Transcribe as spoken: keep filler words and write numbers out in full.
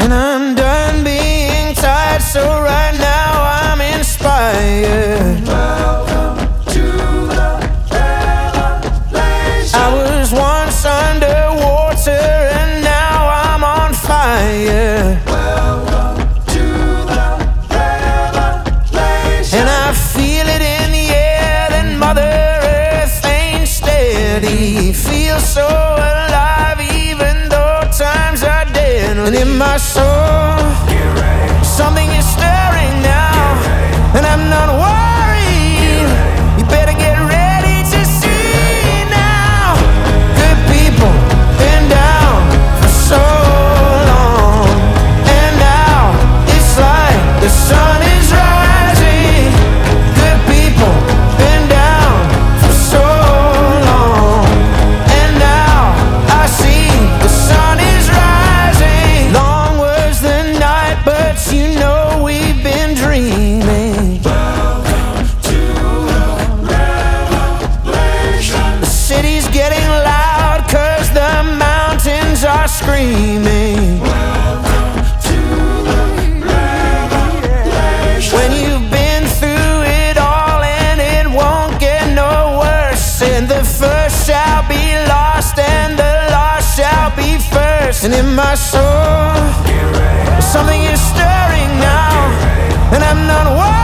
And I'm done being tired, so right now I'm inspired. Welcome to the revelation. I was once underwater and now I'm on fire. Welcome to the revelation. And I feel it in the air that Mother Earth ain't steady. Feel so alive even though times are dead. And in my soul, something is stirring now, and I'm not worried. You better get ready to see now. Good people been down for so long, and now it's like the sun is rising. Good people been down for so long, and now I see the sun is rising. Long was the night, but you know we've been dreaming. Welcome to the revelation. The city's getting loud 'cause the mountains are screaming. Welcome to the revelation. When you've been through it all and it won't get no worse, and the first shall be lost and the lost shall be first. And in my soul, something is stirring now, and I'm not worried.